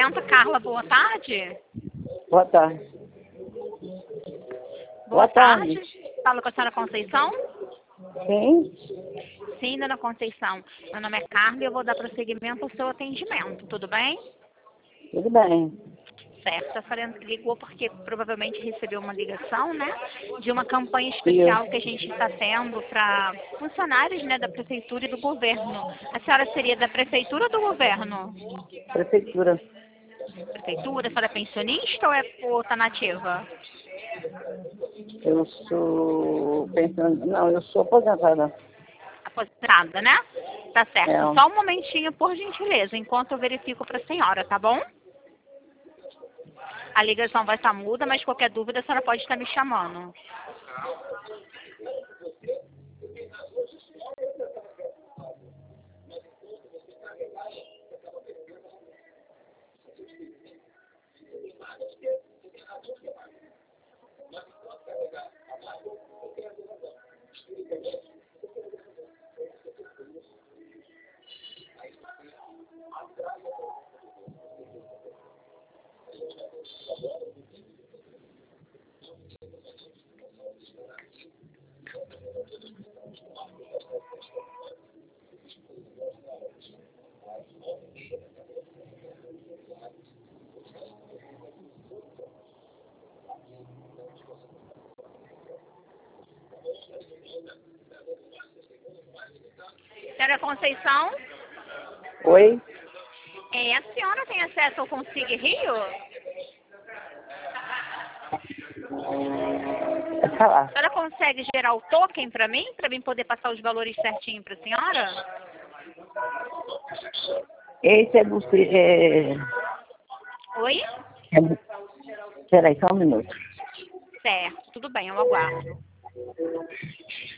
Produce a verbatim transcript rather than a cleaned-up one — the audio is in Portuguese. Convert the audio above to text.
atendimento. Carla, boa tarde. Boa tarde. Boa, Boa tarde. tarde. Fala com a senhora Conceição? Sim? Sim, dona Conceição. Meu nome é Carla e eu vou dar prosseguimento ao seu atendimento, tudo bem? Tudo bem. Certo, a senhora ligou porque provavelmente recebeu uma ligação, né? De uma campanha especial Isso. que a gente está tendo para funcionários, né, da prefeitura e do governo. A senhora seria da prefeitura ou do governo? Prefeitura. Prefeitura? A senhora é pensionista ou é ou tá nativa? Eu sou pensando. Não, eu sou aposentada. Aposentada, né? Tá certo. É, Só um momentinho, por gentileza, enquanto eu verifico para a senhora, tá bom? A ligação vai estar muda, mas qualquer dúvida a senhora pode estar me chamando. Senhora Conceição, oi? é, a senhora tem acesso ao Consigue Rio? Pode falar. A senhora consegue gerar o token para mim, para mim poder passar os valores certinho para a senhora? Esse é do. É... Oi? É do... Peraí, só um minuto. Certo, tudo bem, eu aguardo.